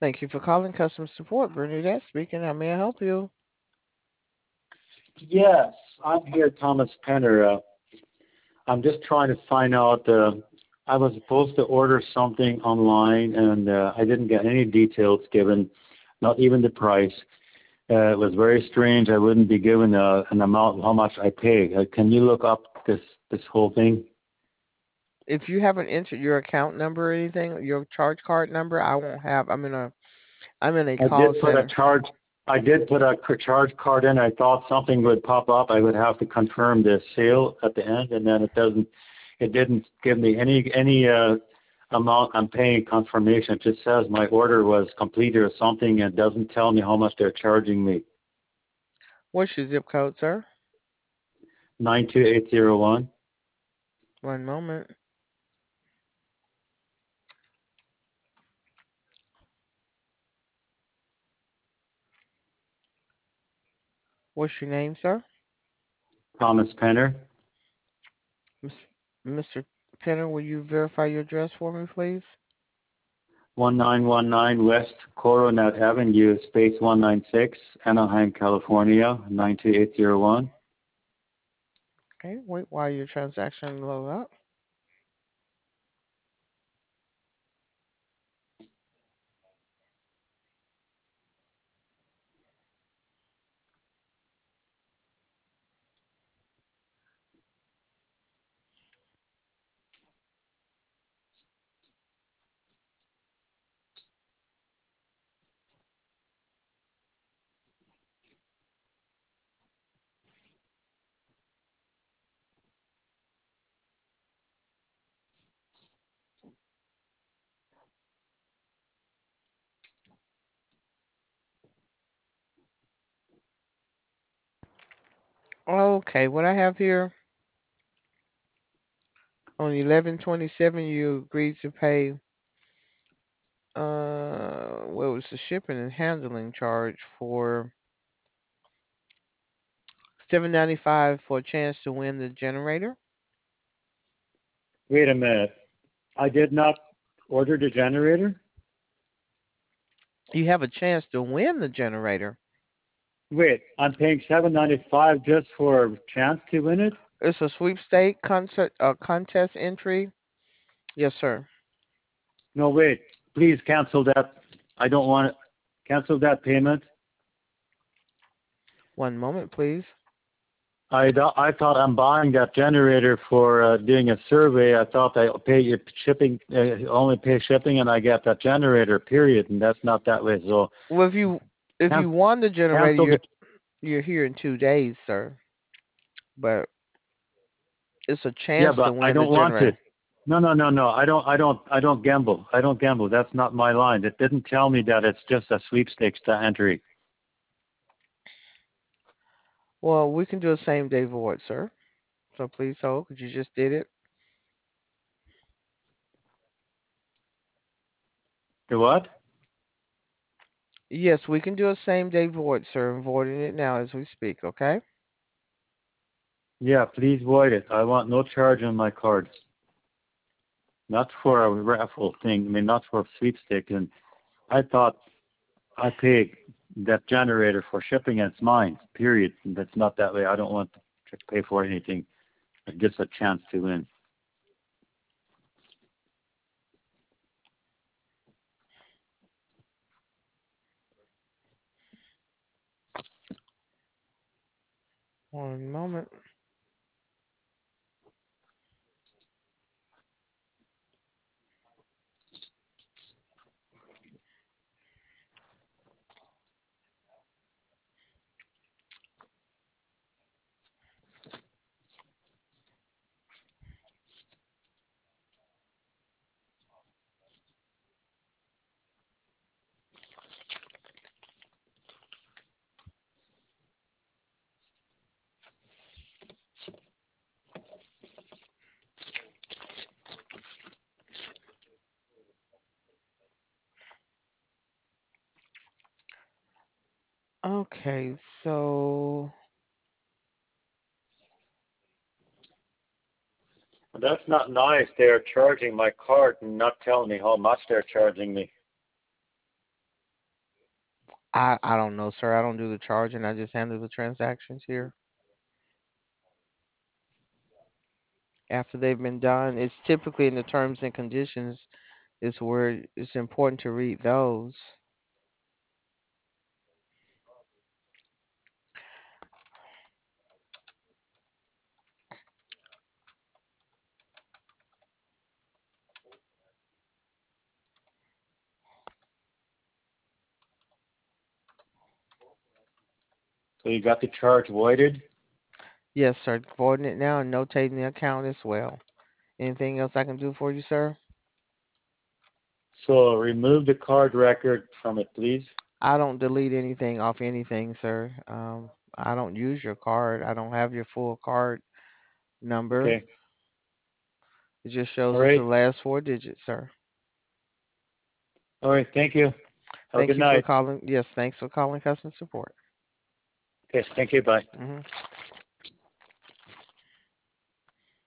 Thank you for calling customer support. Bernadette speaking. How may I help you? Yes, I'm here, Thomas Penner. I'm just trying to find out. I was supposed to order something online, and I didn't get any details given, not even the price. It was very strange. I wouldn't be given an amount of how much I pay. Can you look up this whole thing? If you haven't entered your account number or anything, your charge card number, I won't have. I'm in a I call did put a center. charge. I did put a charge card in. I thought something would pop up. I would have to confirm the sale at the end, and then it doesn't. It didn't give me any amount I'm paying confirmation. It just says my order was completed or something, and doesn't tell me how much they're charging me. What's your zip code, sir? 92801. One moment. What's your name, sir? Thomas Penner. Miss- Mr. Penner, will you verify your address for me, please? 1919 West Coronet Avenue, space 196, Anaheim, California, 92801. Okay, wait while your transaction load up. Okay, what I have here on 11/27, you agreed to pay. What was the shipping and handling charge for 7.95 for a chance to win the generator? Wait a minute. I did not order the generator. You have a chance to win the generator. Wait, I'm paying $7.95 just for a chance to win it? It's a sweepstake contest entry. Yes, sir. No, wait. Please cancel that. I don't want it. Cancel that payment. One moment, please. I thought I'm buying that generator for doing a survey. I thought I pay your shipping, only pay shipping, and I get that generator. Period. And that's not that way. So Well, if you can, won the generator, cancel you're the. you're here in 2 days, sir. But it's a Yeah, chance to but I win the don't want generator. it. No, no, no, no. I don't gamble. I don't gamble. That's not my line. It didn't tell me that it's just a sweepstakes to entry. Well, we can do a same day void, sir. So please hold, 'cause you just did it. The what? Yes, we can do a same day void, sir. I'm voiding it now as we speak, okay? Yeah, please void it. I want no charge on my card. Not for a raffle thing. I mean, not for a sweepstake. And I thought I paid that generator for shipping, and it's mine. Period. And that's not that way. I don't want to pay for anything. Just a chance to win. One moment. Okay, so That's not nice. They're charging my card and not telling me how much they're charging me. I don't know, sir. I don't do the charging. I just handle the transactions here. After they've been done, it's typically in the terms and conditions is where it's important to read those. So you got the charge voided. Yes, sir. Voiding it now and notating the account as well. Anything else I can do for you, sir? So remove the card record from it, please. I don't delete anything off anything, sir. I don't use your card. I don't have your full card number. Okay. It just All shows us the right. last four digits, sir. All right. Thank you. Have a Thank good you for night. calling. Yes, thanks for calling customer support. Okay. Thank you. Bye. Hmm